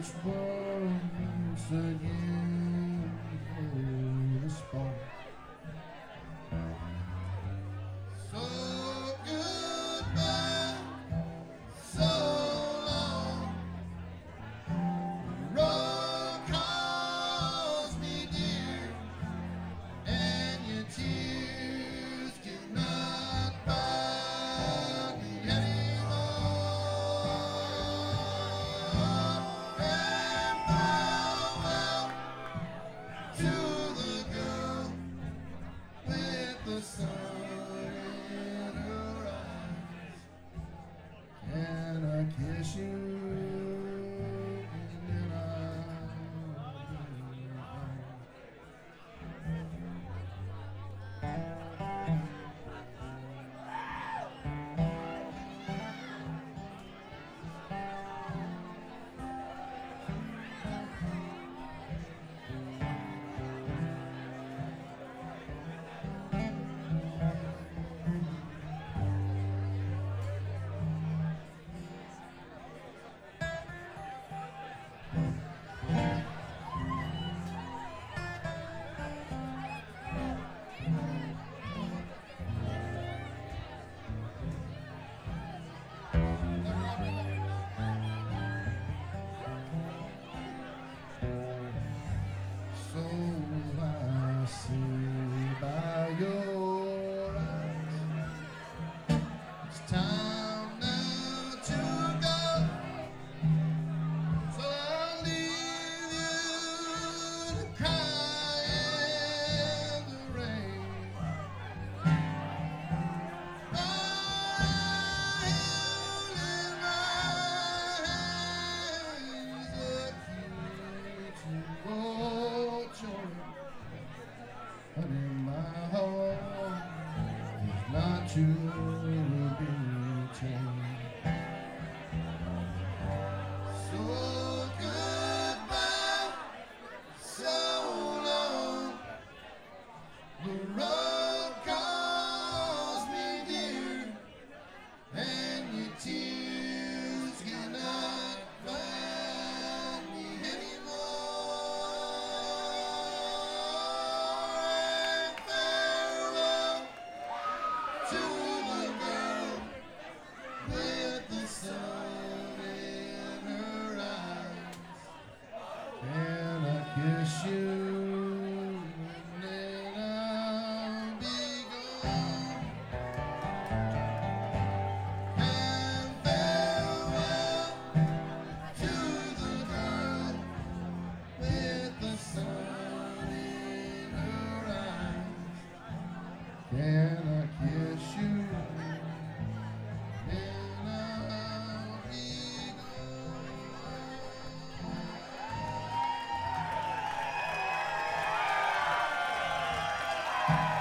once again for the spark. So goodbye, so long. The road calls me dear, and your tears cannot buy me anymore. And farewell to the girl with the sun in her eyes. Can I kiss you? And then I'll be so I see by your eyes. It's time now to go. So I'll leave you to cry in the rain. Oh, I held in my hands the key to all joy. But in my heart is not to be changed. So goodbye, so long. The road calls me dear, and your tears cannot find me anymore. And farewell to the girl with the sun in her eyes. Can I kiss you? And then I'll be gone. And farewell to the girl with the sun in her eyes. Can I kiss you? Then I'll be gone.